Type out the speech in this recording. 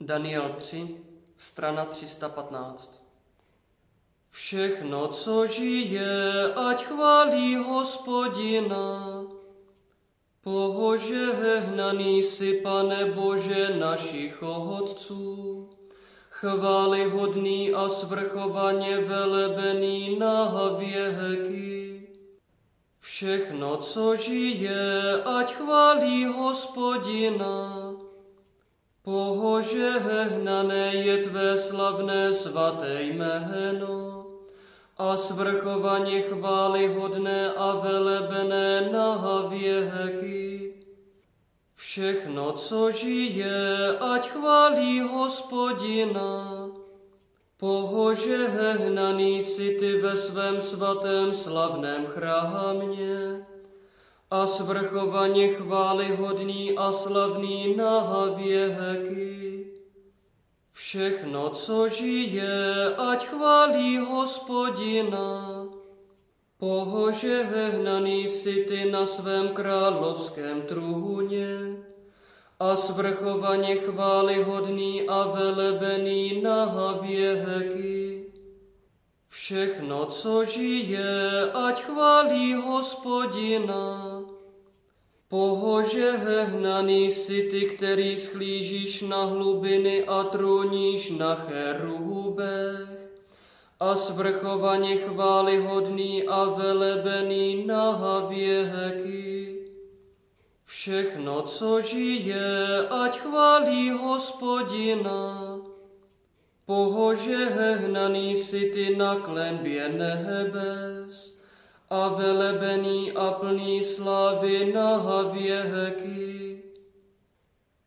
Daniel 3, strana 315. Všechno, co žije, ať chválí Hospodina. Požehnaný si, Pane Bože, našich otců, chvályhodný a svrchovaně velebený na věky. Všechno, co žije, ať chválí Hospodina. Požehnané je tvé slavné svaté jméno a svrchovaně chvályhodné a velebené na věky. Všechno, co žije, ať chválí Hospodina. Požehnaný si ty ve svém svatém slavném chrámě a svrchovaně chvályhodný a slavný na věky. Všechno, co žije, ať chválí Hospodina. Požehnaný si ty na svém královském trůně a svrchovaně chvályhodný a velebený na věky. Všechno, co žije, ať chválí Hospodina. Požehnaný si ty, který schlížíš na hlubiny a trůníš na cherubech a svrchovaně chvályhodný a velebený na věky. Všechno, co žije, ať chválí Hospodina. Požehnaný si ty na klenbě nebes a velebený a plný slávy na věky.